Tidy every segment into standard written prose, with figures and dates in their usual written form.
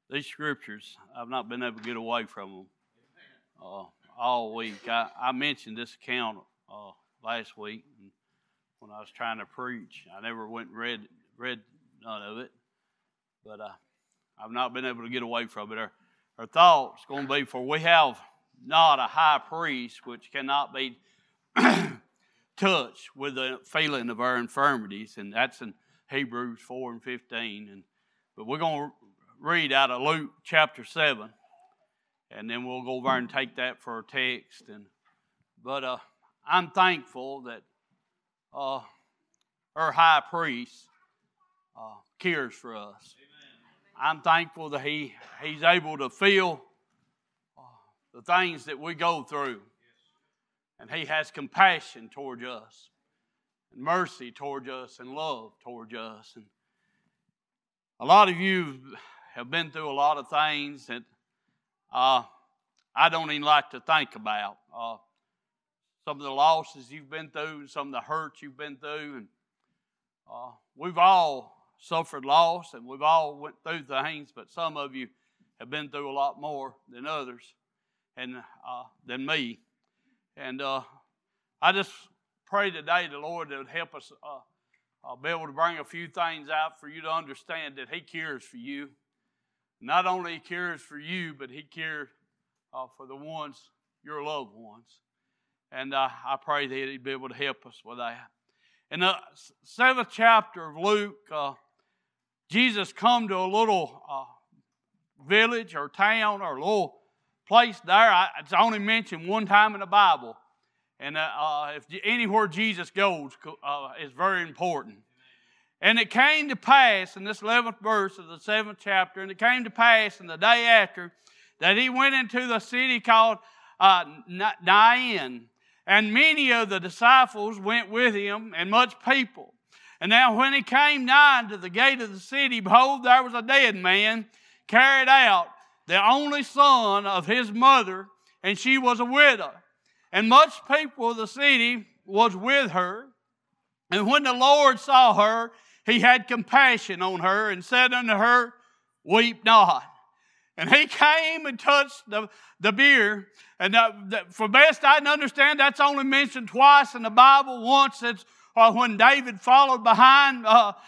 These scriptures, I've not been able to get away from them all week. I mentioned this account last week when I was trying to preach. I never went and read none of it, but I've not been able to get away from it. Our thought's going to be, for we have not a high priest which cannot be touched with the feeling of our infirmities, and that's in Hebrews 4 and 15. But we're going to read out of Luke chapter 7, and then we'll go over and take that for a text. But I'm thankful that our high priest cares for us. I'm thankful that he's able to feel the things that we go through, and he has compassion towards us, and mercy towards us, and love towards us. And a lot of you have been through a lot of things that I don't even like to think about. Some of the losses you've been through, some of the hurts you've been through, and we've all suffered loss, and we've all went through things, but some of you have been through a lot more than others, and than me. And I just pray today the Lord that would help us be able to bring a few things out for you to understand that He cares for you. Not only He cares for you, but He cares for the ones, your loved ones. And I pray that He'd be able to help us with that. In the 7th chapter of Luke, Jesus come to a little village or town or a little place there. It's only mentioned one time in the Bible. And if anywhere Jesus goes is very important. And it came to pass in this 11th verse of the 7th chapter, and it came to pass in the day after that He went into the city called Nain. And many of the disciples went with Him, and much people. And now when He came nigh to the gate of the city, behold, there was a dead man carried out, the only son of his mother, and she was a widow. And much people of the city was with her. And when the Lord saw her, He had compassion on her, and said unto her, Weep not. And He came and touched the bier. And for best I can understand, that's only mentioned twice in the Bible. Once it's when David followed behind.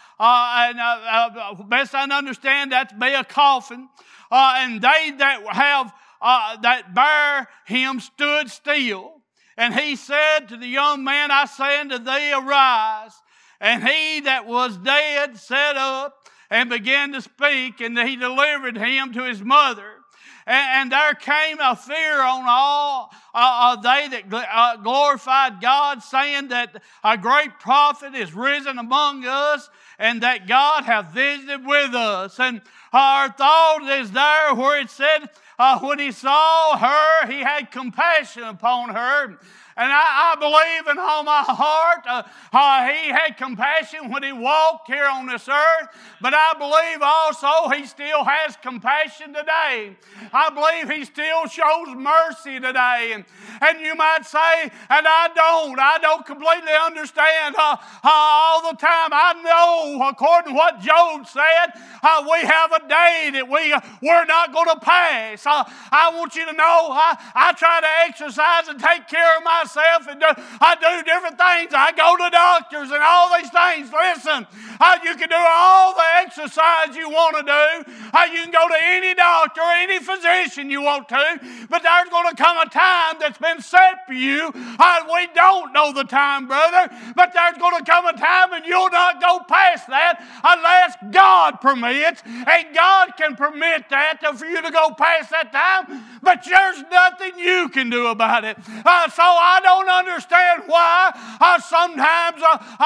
Best I can understand, that's be a coffin. And they that have that bear Him stood still. And He said to the young man, I say unto thee, arise. And he that was dead sat up and began to speak, and He delivered him to his mother. And there came a fear on all they that glorified God, saying that a great prophet is risen among us, and that God hath visited with us. And our thought is there where it said, when He saw her, He had compassion upon her. And I believe in all my heart He had compassion when He walked here on this earth. But I believe also He still has compassion today. I believe He still shows mercy today. And you might say, and I don't completely understand all the time. I know, according to what Job said, we have a day that we're not going to pass. I want you to know I try to exercise and take care of myself. And I do different things. I go to doctors and all these things. Listen, you can do all the exercise you want to do. You can go to any doctor or any physician you want to. But there's going to come a time that's been set for you. We don't know the time, brother. But there's going to come a time and you'll not go past that unless God permits. And God can permit that for you to go past that time. But there's nothing you can do about it. So I don't understand why sometimes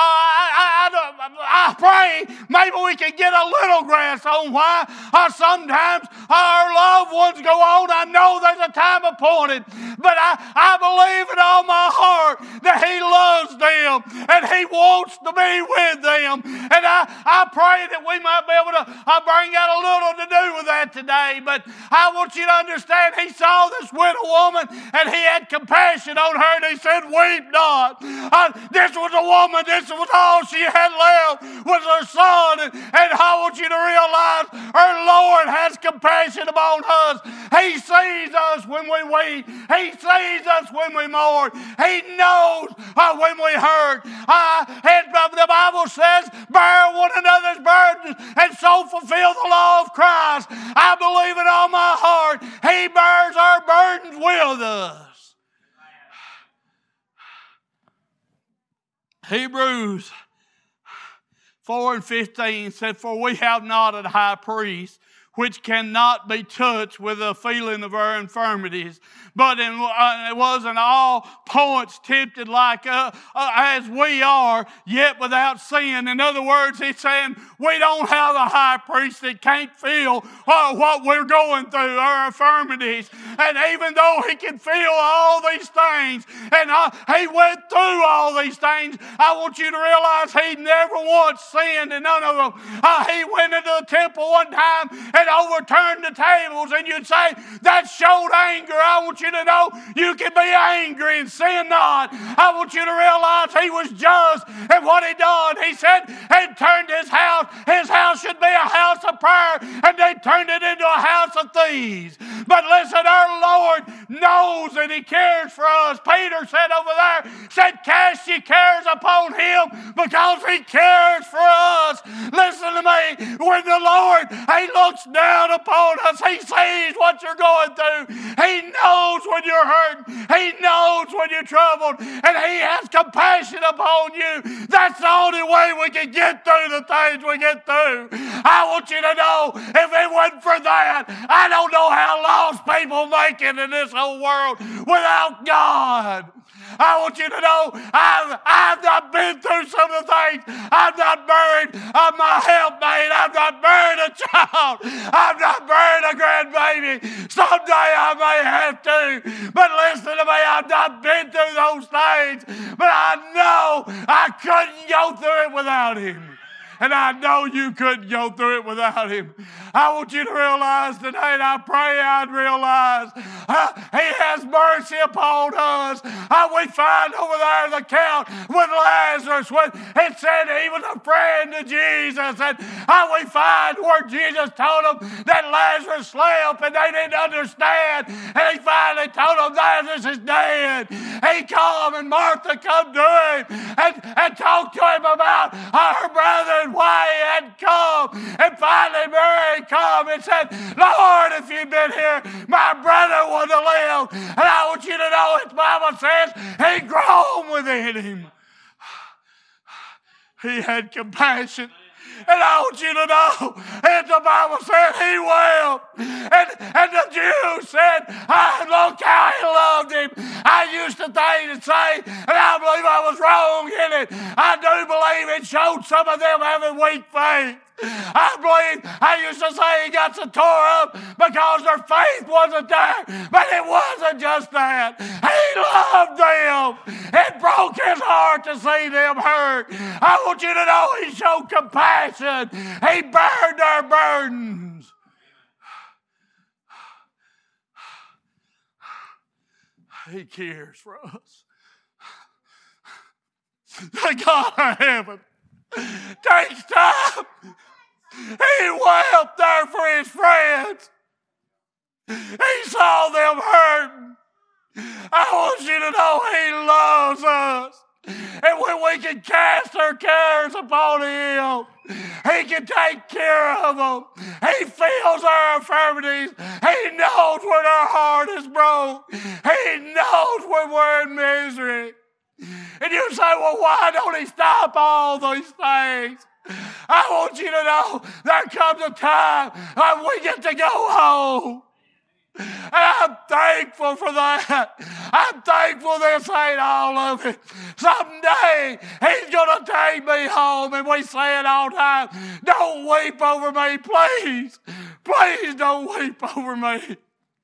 I pray maybe we can get a little grasp on why sometimes our loved ones go on. I know there's a time appointed, but I believe in all my heart that He loves them and He wants to be with them. And I pray that we might be able to bring out a little to do with that it today, but I want you to understand he saw this widow woman and he had compassion on her and he said, weep not. This was a woman, this was all she had left was her son. And I want you to realize our Lord has compassion upon us. He sees us when we weep. He sees us when we mourn. He knows when we hurt. And the Bible says, bear one another's burdens and so fulfill the law of Christ. I believe it all my heart. He bears our burdens with us. Hebrews 4:15 said, for we have not a high priest which cannot be touched with the feeling of our infirmities, but it was in all points tempted like as we are, yet without sin. In other words, he's saying we don't have a high priest that can't feel what we're going through, our infirmities. And even though he can feel all these things, and he went through all these things, I want you to realize he never once sinned in none of them. He went into the temple one time and overturned the tables, and you'd say, that showed anger. I want you to know you can be angry and sin not. I want you to realize he was just in what he done. He said he turned his house. His house should be a house of prayer, and they turned it into a house of thieves. But listen, our Lord knows and he cares for us. Peter said over there, cast your cares upon him because he cares for us. Listen to me. When the Lord, he looks down upon us, he sees what you're going through. He knows when you're hurting. He knows when you're troubled. And he has compassion upon you. That's the only way we can get through the things we get through. I want you to know, if it wasn't for that, I don't know how lost people make it in this whole world without God. I want you to know I've not been through some of the things. I've not buried my helpmate. I've not buried a child. I've not buried a grandbaby. Someday I may have to. But listen to me, I've not been through those things. But I know I couldn't go through it without him. And I know you couldn't go through it without him. I want you to realize today, and I pray I'd realize he has mercy upon us. We find over there the account with Lazarus when it said he was a friend of Jesus. And we find where Jesus told them that Lazarus slept and they didn't understand. And he finally told them Lazarus is dead. He come and Martha come to him and talked to him about her brother and why he had come. And finally Mary come and said, Lord, if you'd been here, my brother would have lived. And I want you to know, the Bible says he groaned within him. He had compassion. And I want you to know, and the Bible said he wept. And the Jews said, look how he loved him. I used to think and say, and I believe I was wrong in it. I do believe it showed some of them having weak faith. I believe I used to say he got so tore up because their faith wasn't there. But it wasn't just that. He loved them. It broke his heart to see them hurt. I want you to know he showed compassion. He bared their burdens. He cares for us. The God of heaven takes time. He wept there for his friends. He saw them hurting. I want you to know he loves us. And when we can cast our cares upon him, he can take care of them. He feels our infirmities. He knows when our heart is broke. He knows when we're in misery. And you say, well, why don't he stop all these things? I want you to know there comes a time when we get to go home. And I'm thankful for that. I'm thankful this ain't all of it. Someday he's going to take me home, and we say it all the time. Don't weep over me, please. Please don't weep over me.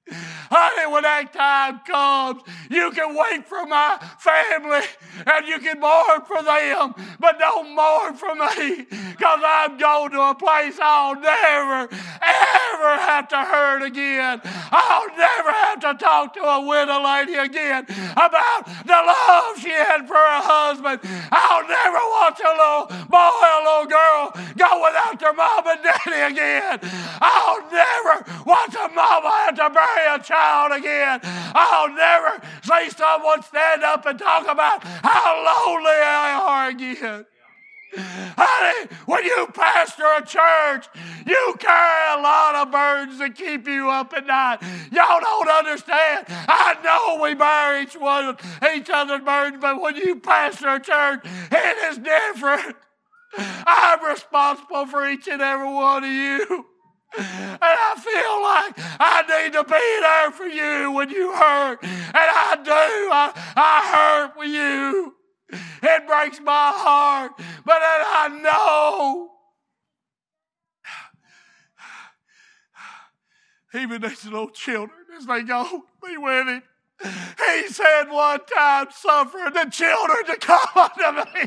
Honey, when that time comes, you can wait for my family and you can mourn for them, but don't mourn for me, because I'm going to a place I'll never, ever have to hurt again. I'll never have to talk to a widow lady again about the love she had for her husband. I'll never watch a little boy or a little girl go without their mom and daddy again. I'll never watch a mama have to bury a child again. I'll never see someone stand up and talk about how lonely they are again. Honey, when you pastor a church, you carry a lot of burdens that keep you up at night. Y'all don't understand. I know we bear each other's burdens, but when you pastor a church, it is different. I'm responsible for each and every one of you. And I feel like I need to be there for you when you hurt. And I do. I hurt for you. It breaks my heart. But then I know even these little children, as they go be with him, he said one time, suffer the children to come unto me.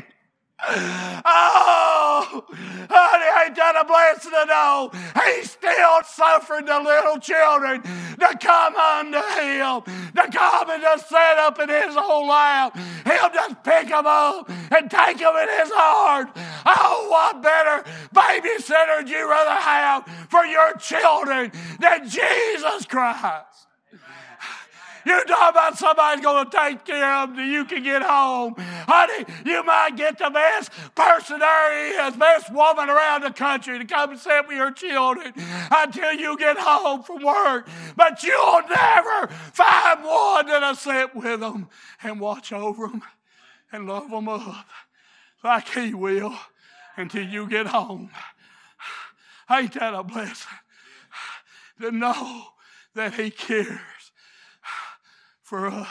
Oh, honey, ain't that a blessing to know? He still suffered the little children to come unto him, to come and just set up in his own lap. He'll just pick them up and take them in his arms. Oh, what better babysitter would you rather have for your children than Jesus Christ? You talk about somebody's going to take care of them till you can get home. Honey, you might get the best person there is, best woman around the country to come and sit with your children until you get home from work. But you'll never find one that'll sit with them and watch over them and love them up like he will until you get home. Ain't that a blessing to know that he cares for us?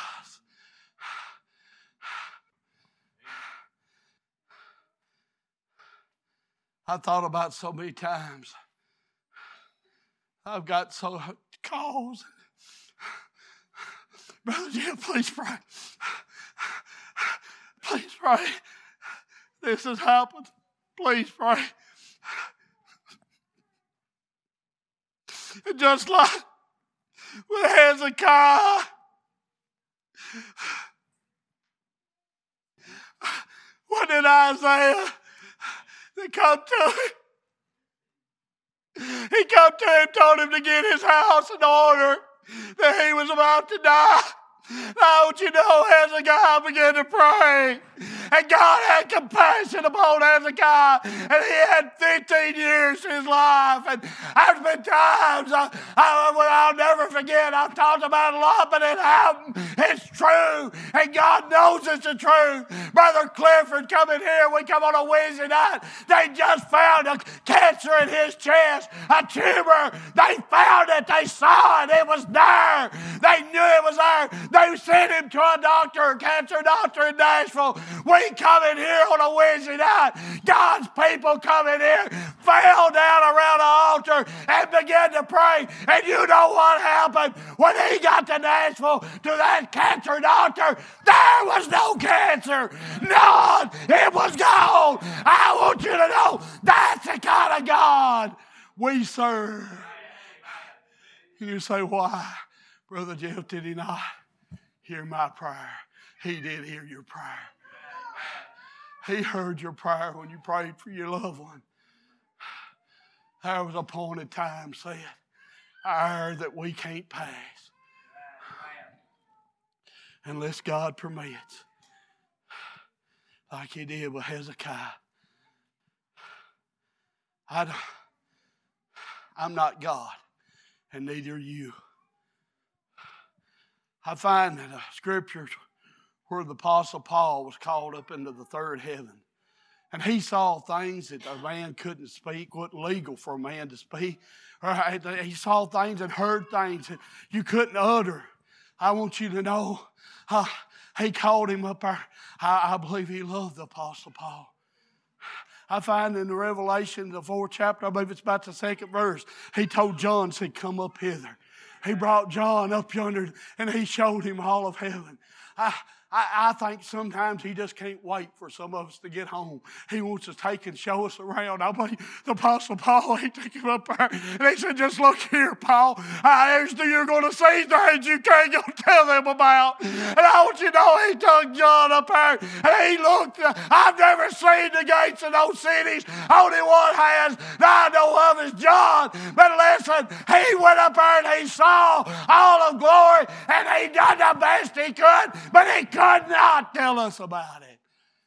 I thought about so many times. I've got so calls. Brother Jim, please pray. Please pray. This has happened. Please pray. Just like with Hezekiah, what did Isaiah come to him? He come to him, told him to get his house in order, that he was about to die. Now, don't you know, Hezekiah began to pray. And God had compassion upon Hezekiah. And he had 15 years to his life. And there's been times I'll never forget. I've talked about it a lot, but it happened. It's true. And God knows it's the truth. Brother Clifford coming here. We come on a Wednesday night. They just found a cancer in his chest. A tumor. They found it. They saw it. It was there. They knew it was there. They sent him to a doctor, a cancer doctor in Nashville. We come in here on a Wednesday night. God's people come in here, fell down around the altar and began to pray. And you know what happened? When he got to Nashville, to that cancer doctor, there was no cancer. None. It was gone. I want you to know that's the kind of God we serve. You say, why? Brother Jeff, did he not hear my prayer? He did hear your prayer. He heard your prayer when you prayed for your loved one. There was a appointed time said, hour that we can't pass unless God permits, like he did with Hezekiah. I'm not God, and neither are you. I find in the scriptures where the Apostle Paul was called up into the third heaven. And he saw things that a man couldn't speak, wasn't legal for a man to speak. He saw things and heard things that you couldn't utter. I want you to know, he called him up there. I believe he loved the Apostle Paul. I find in the Revelation, the 4th chapter, I believe it's about the 2nd verse, he told John, said, come up hither. He brought John up yonder and he showed him all of heaven. I think sometimes he just can't wait for some of us to get home. He wants to take and show us around. I believe the Apostle Paul, he took him up there and he said, just look here, Paul. You're going to see things you can't go tell them about. And I want you to know he took John up there and he looked. I've never seen the gates of those cities. Only one has that I know of is John. But listen, he went up there and he saw all of glory and he done the best he could, but he could not tell us about it.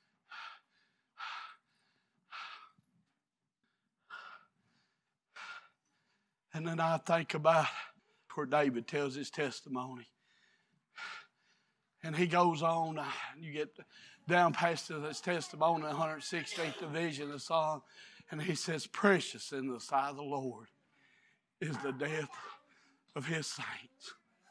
And then I think about where David tells his testimony. And he goes on, you get down past his testimony, the 116th division of the Psalm, and he says, precious in the sight of the Lord is the death of his saints.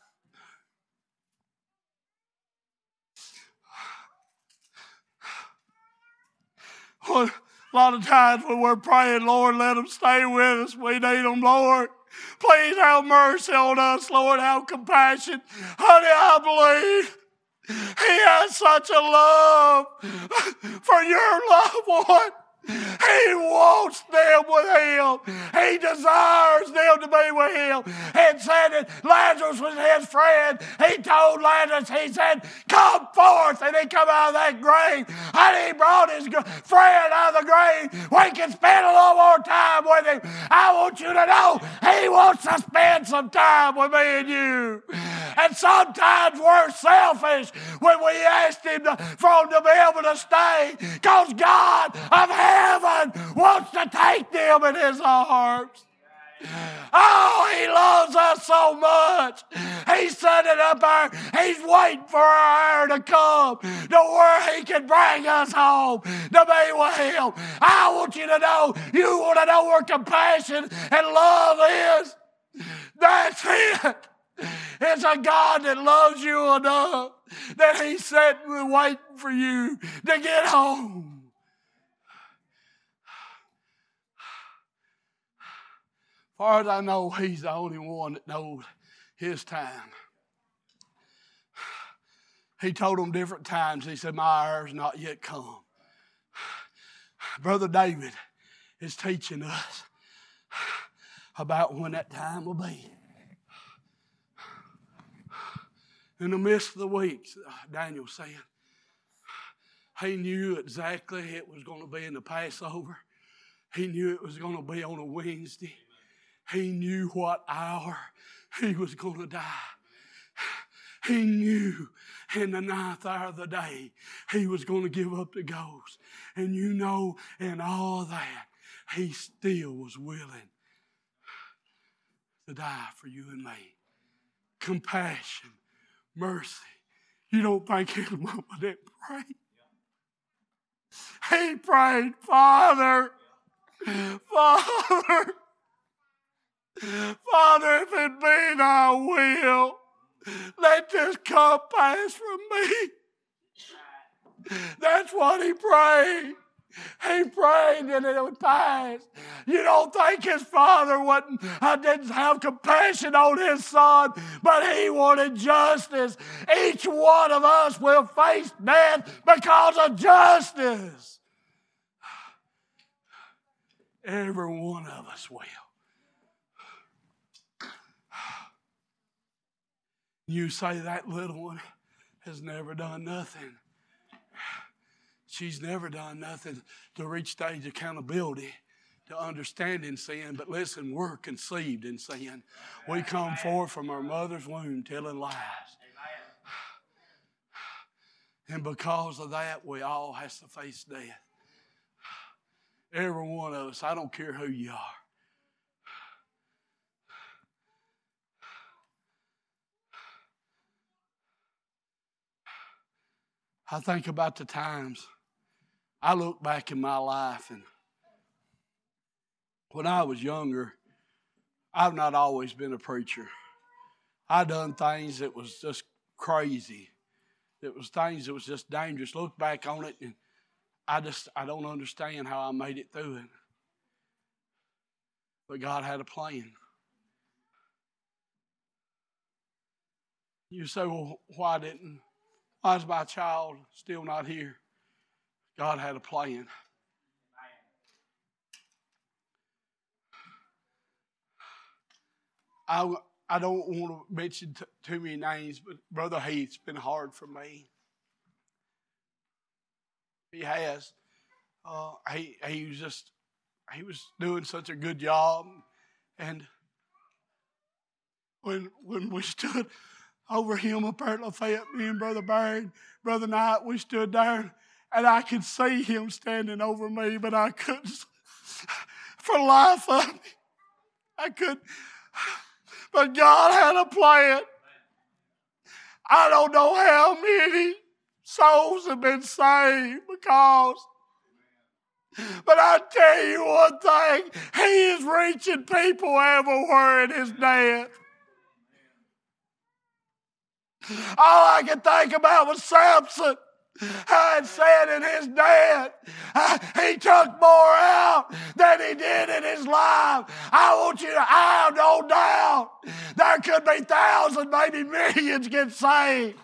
A lot of times when we're praying, Lord, let them stay with us. We need them, Lord. Please have mercy on us, Lord. Have compassion. Honey, I believe He has such a love for your loved one. He wants them with Him. He desires them to be with Him. It said that Lazarus was his friend. He told Lazarus, he said, come forth. And he come out of that grave. And he brought his friend out of the grave. We can spend a little more time with him. I want you to know He wants to spend some time with me and you. And sometimes we're selfish when we ask Him for them to be able to stay, because God of heaven wants to take them in His arms. Oh, He loves us so much. He's setting up there. He's waiting for our hour to come to where He can bring us home to be with Him. I want you to know, you want to know where compassion and love is? That's it. It's a God that loves you enough that He's sitting waiting for you to get home. As far as I know, He's the only one that knows His time. He told them different times. He said, my hour's not yet come. Brother David is teaching us about when that time will be. In the midst of the weeks, Daniel said, he knew exactly it was going to be in the Passover. He knew it was going to be on a Wednesday. He knew what hour he was going to die. He knew in the 9th hour of the day he was going to give up the ghost. And you know, in all that, he still was willing to die for you and me. Compassion. Mercy. You don't think his mama didn't pray? He prayed, Father, Father, Father, if it be thy will, let this cup pass from me. That's what he prayed. He prayed that it would pass. You don't think his father didn't have compassion on his son, but he wanted justice. Each one of us will face death because of justice. Every one of us will. You say that little one has never done nothing. She's never done nothing to reach stage of accountability, to understanding sin. But listen, we're conceived in sin. We come forth from our mother's womb telling lies. And because of that, we all have to face death. Every one of us, I don't care who you are. I think about the times I look back in my life, and when I was younger, I've not always been a preacher. I done things that was just crazy. It was things that was just dangerous. Look back on it, and I don't understand how I made it through it. But God had a plan. You say, well, why is my child still not here? God had a plan. I don't want to mention too many names, but Brother Heath's been hard for me. He has. He was doing such a good job, and when we stood over him up there at Lafayette, me and Brother Barry, Brother Knight, we stood there, and I could see him standing over me, but I couldn't, for the life of me, I couldn't. But God had a plan. I don't know how many souls have been saved because, but I tell you one thing, He is reaching people everywhere in His name. All I could think about was Samson. How it said in his death, he took more out than he did in his life. I have no doubt there could be thousands, maybe millions get saved.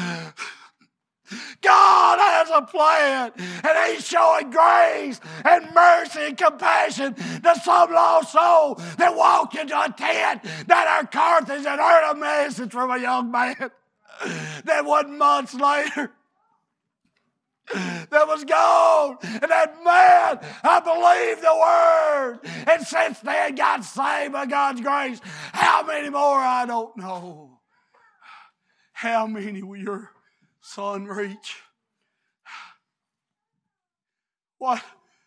God has a plan, and He's showing grace and mercy and compassion to some lost soul that walked into a tent that our Carthage and heard a message from a young man that 1 month later that was gone. And that man, I believed the word. And since then, got saved by God's grace. How many more, I don't know. How many will your son reach? What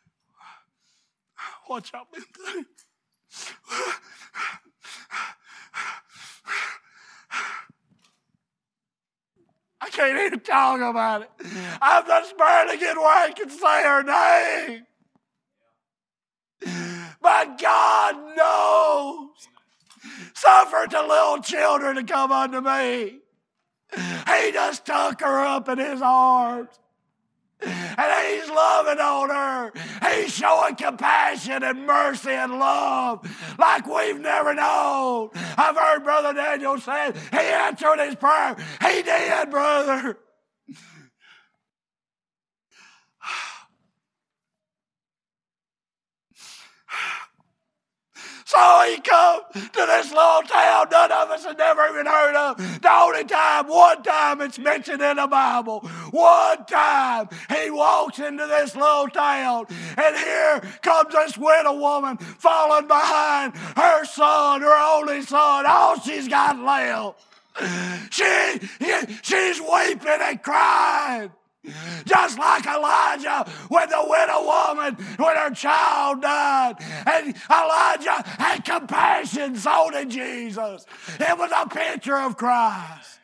y'all been through? I can't even talk about it. I'm just barely getting where I can say her name. But God knows. Suffer to little children to come unto me. He just took her up in His arms. And He's loving on her. He's showing compassion and mercy and love like we've never known. I've heard Brother Daniel say he answered his prayer. He did, brother. So He come to this little town none of us had never even heard of. The only time, one time it's mentioned in the Bible. One time He walks into this little town, and here comes this widow woman following behind her son, her only son. All she's got left. She's weeping and crying. Just like Elijah with the widow woman when her child died. And Elijah had compassion, so did Jesus. It was a picture of Christ.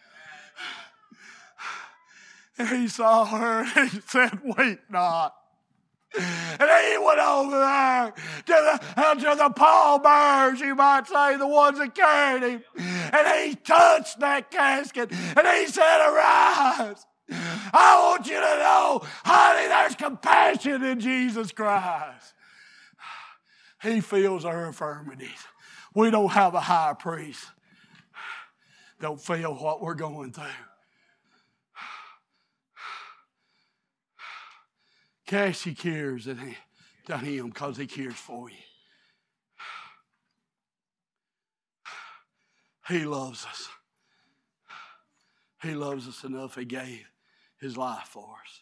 And He saw her and He said, weep not. And He went over there to the pallbearers, you might say, the ones that carried Him. And He touched that casket and He said, arise. I want you to know, honey, there's compassion in Jesus Christ. He feels our infirmities. We don't have a high priest. Don't feel what we're going through. Cast your cares to Him because He cares for you. He loves us. He loves us enough He gave His life for us.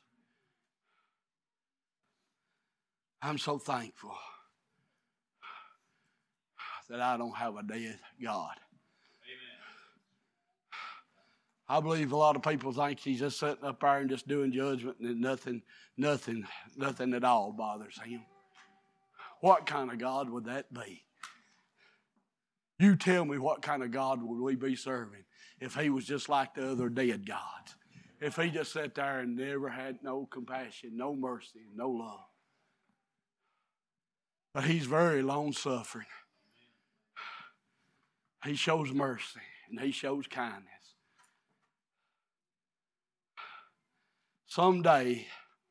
I'm so thankful that I don't have a dead God. Amen. I believe a lot of people think He's just sitting up there and just doing judgment and nothing at all bothers Him. What kind of God would that be? You tell me, what kind of God would we be serving if He was just like the other dead gods? If He just sat there and never had no compassion, no mercy, no love. But He's very long-suffering. He shows mercy and He shows kindness. Someday,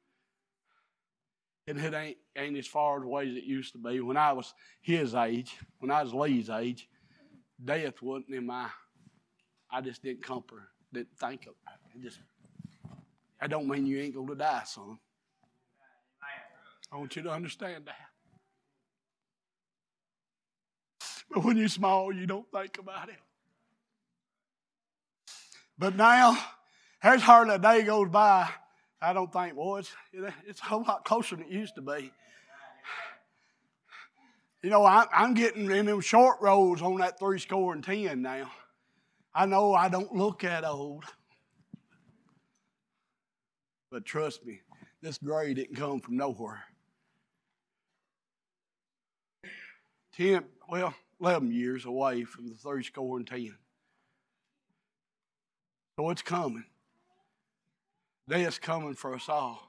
and it ain't as far away as it used to be. When I was his age, when I was Lee's age, death wasn't in I just didn't didn't think of it. That don't mean you ain't going to die, son. I want you to understand that. But when you're small, you don't think about it. But now, there's hardly a day goes by, I don't think, boy, it's a whole lot closer than it used to be. You know, I'm getting in them short rows on that 70 now. I know I don't look that old. But trust me, this gray didn't come from nowhere. 11 years away from the 70. So it's coming. Death's coming for us all.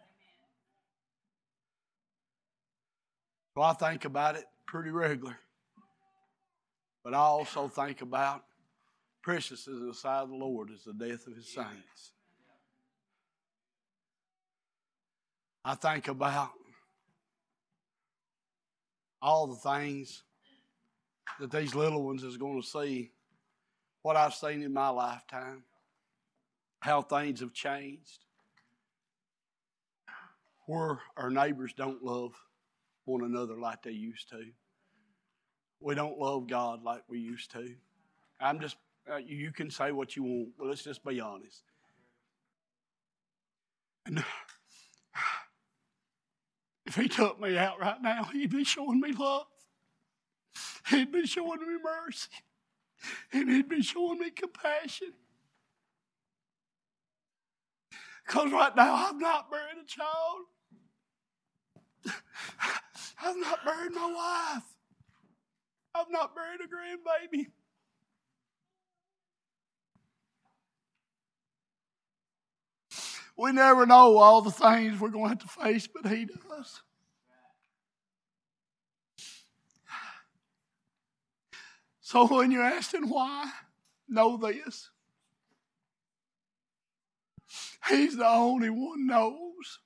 So I think about it pretty regular. But I also think about precious is in the sight of the Lord is the death of his saints. I think about all the things that these little ones is going to see, what I've seen in my lifetime, how things have changed, where our neighbors don't love one another like they used to. We don't love God like we used to. You can say what you want, but let's just be honest. And if he took me out right now, he'd be showing me love. He'd be showing me mercy. And he'd be showing me compassion. Because right now, I've not buried a child. I've not buried my wife. I've not buried a grandbaby. We never know all the things we're going to have to face, but he does. So when you're asking why, know this. He's the only one knows.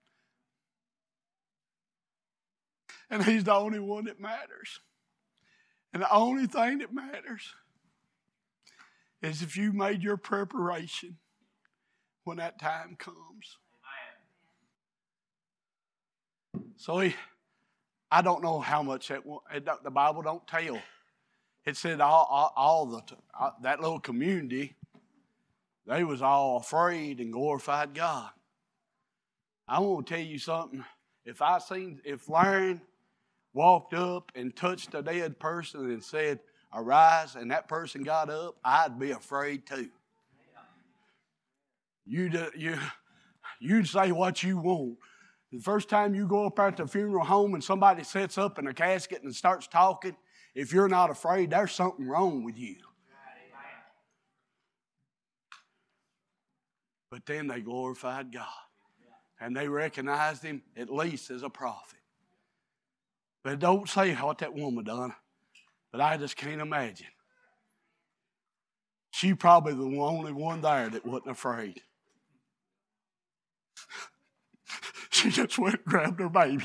And he's the only one that matters. And the only thing that matters is if you made your preparation when that time comes. So I don't know how much the Bible don't tell. It said that little community, they was all afraid and glorified God. I want to tell you something. If Larry walked up and touched a dead person and said, "Arise," and that person got up, I'd be afraid too. You'd say what you want. The first time you go up at the funeral home and somebody sits up in a casket and starts talking, if you're not afraid, there's something wrong with you. But then they glorified God. And they recognized him at least as a prophet. But don't say what that woman done. But I just can't imagine. She probably the only one there that wasn't afraid. She just went and grabbed her baby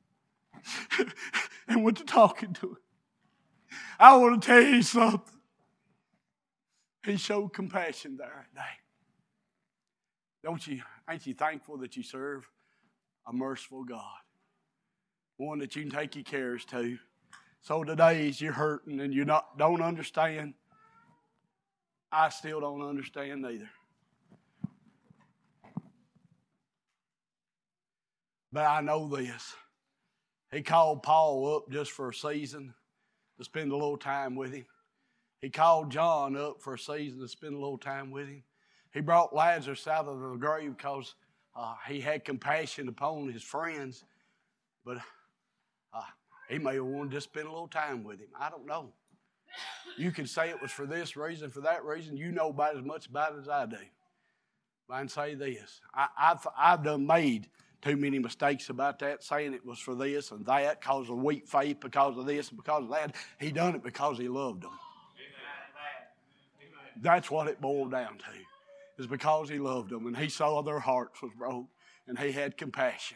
and went to talking to her. I want to tell you something. He showed compassion there that day. Ain't you thankful that you serve a merciful God? One that you can take your cares to. So today as you're hurting and you don't understand, I still don't understand either. But I know this. He called Paul up just for a season to spend a little time with him. He called John up for a season to spend a little time with him. He brought Lazarus out of the grave because he had compassion upon his friends. But he may have wanted to spend a little time with him. I don't know. You can say it was for this reason, for that reason. You know about as much about it as I do. But I can say this. I've done made too many mistakes about that, saying it was for this and that, because of weak faith, because of this and because of that. He done it because he loved them. That's what it boiled down to. Is because he loved them and he saw their hearts was broke and he had compassion.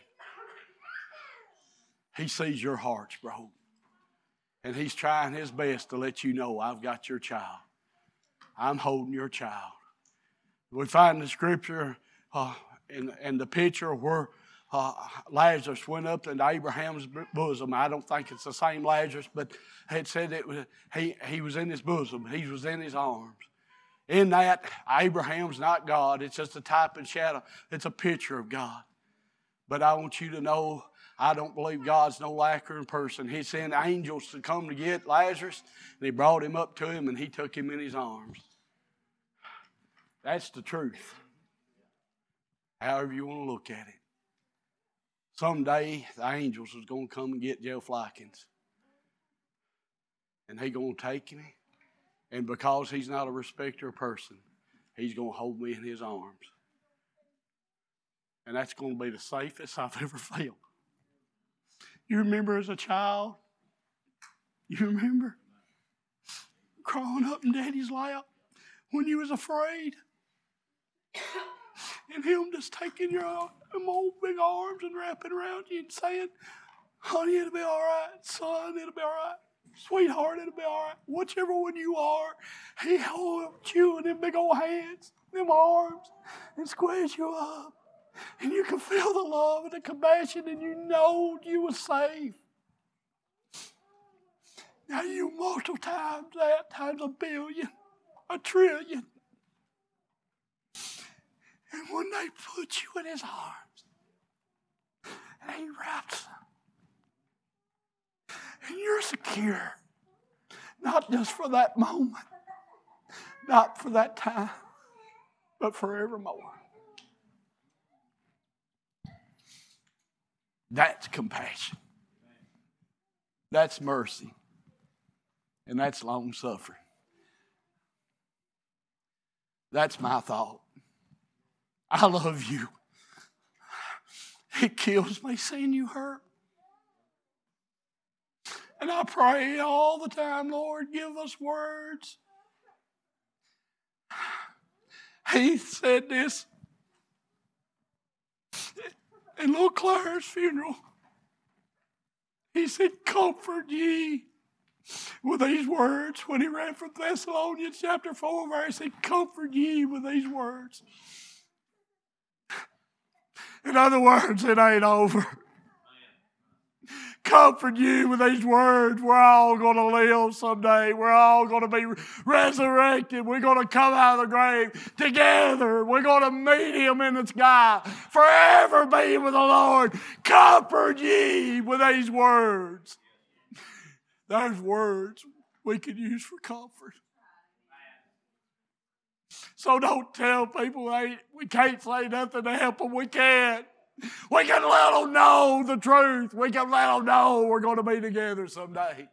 He sees your hearts broke. And he's trying his best to let you know, I've got your child. I'm holding your child. We find the scripture in the picture where Lazarus went up into Abraham's bosom. I don't think it's the same Lazarus, but it said it was he was in his bosom. He was in his arms. In that, Abraham's not God. It's just a type and shadow. It's a picture of God. But I want you to know, I don't believe God's no lacquer in person. He sent angels to come to get Lazarus, and he brought him up to him, and he took him in his arms. That's the truth. However you want to look at it. Someday, the angels is going to come and get Jeff Likens. And they're going to take me. And because he's not a respecter of person, he's going to hold me in his arms. And that's going to be the safest I've ever felt. You remember as a child? You remember crawling up in Daddy's lap when you was afraid? And him just taking your old big arms and wrapping around you and saying, honey, it'll be all right. Son, it'll be all right. Sweetheart, it'll be all right. Whichever one you are, he holds you in them big old hands, them arms, and squares you up. And you can feel the love and the compassion, and you know you were safe. Now you multiple times that, times a billion, a trillion. And when they put you in his arms, and he wraps them, and you're secure, not just for that moment, not for that time, but forevermore. That's compassion. That's mercy. And that's long suffering. That's my thought. I love you. It kills me seeing you hurt. And I pray all the time, Lord, give us words. He said this in little Claire's funeral. He said, comfort ye with these words. When he read from Thessalonians chapter 4, verse, he said, comfort ye with these words. In other words, it ain't over. Comfort you with these words. We're all going to live someday. We're all going to be resurrected. We're going to come out of the grave together. We're going to meet him in the sky. Forever be with the Lord. Comfort ye with these words. Those words we can use for comfort. So don't tell people we can't say nothing to help them. We can't. We can let them know the truth. We can let them know we're going to be together someday.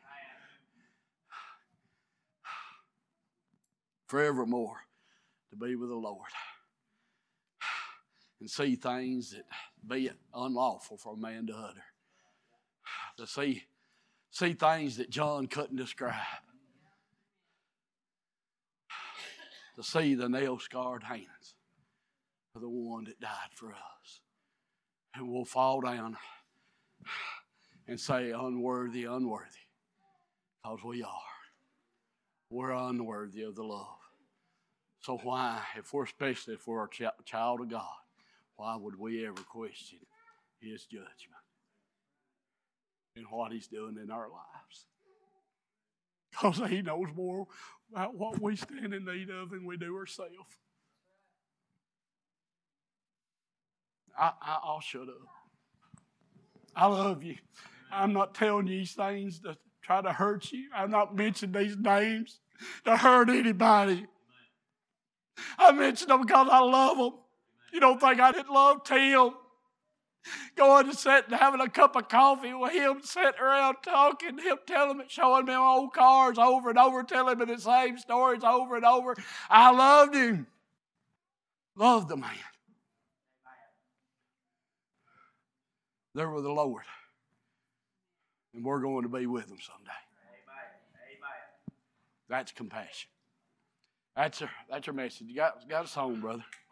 Forevermore to be with the Lord. And see things that be unlawful for a man to utter. To see things that John couldn't describe. To see the nail-scarred hands of the one that died for us. And we'll fall down and say, unworthy, unworthy. Because we are. We're unworthy of the love. So why, especially if we're a child of God, why would we ever question his judgment and what he's doing in our lives? Because he knows more about what we stand in need of than we do ourselves. I'll shut up. I love you. I'm not telling you these things to try to hurt you. I'm not mentioning these names to hurt anybody. I mention them because I love them. You don't think I didn't love Tim? Going to sit and having a cup of coffee with him, sitting around talking, him telling me, showing me old cars over and over, telling me the same stories over and over. I loved him. Loved the man. They're with the Lord. And we're going to be with them someday. Amen. That's compassion. That's our message. You got us home, brother.